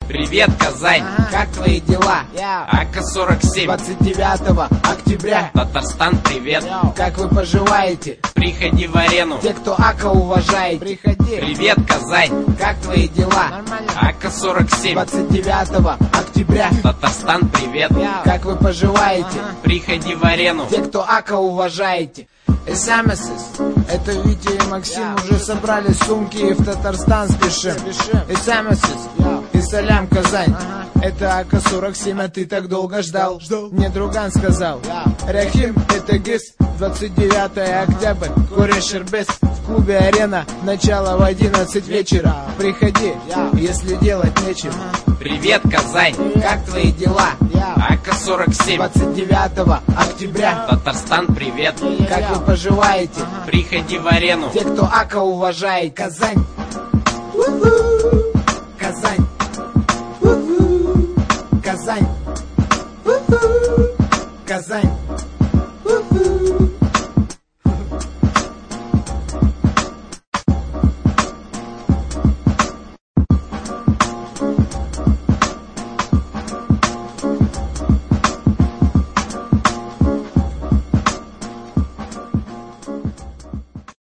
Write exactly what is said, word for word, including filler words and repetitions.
Привет, Казань! Ага. Как твои дела? АК сорок семь. двадцать девятого октября. Татарстан, привет! Как вы поживаете? Приходи в арену. Те, кто АК уважает, приходи. Привет, Казань! Как твои дела? Нормально. АК сорок семь. двадцать девятого октября. Татарстан, привет! Как вы поживаете? Приходи в арену. Те, кто АК уважаете. эс эм эс эс. Это Витя и Максим уже собрали сумки и в Татарстан спешим. эс эм эс эс и салям, Казань. Это АК сорок семь, а ты так долго ждал. Мне друган сказал. Рахим, это ГИС. двадцать девятого октября. Куришербес. В клубе Арена. Начало в одиннадцать вечера. Приходи, если делать нечего. Привет, Казань! Как твои дела? АК сорок семь. двадцать девятого октября. Татарстан, привет! Как вы поживаете? Приходи в арену. Те, кто АК уважает. Казань. Казань. Казань. Казань.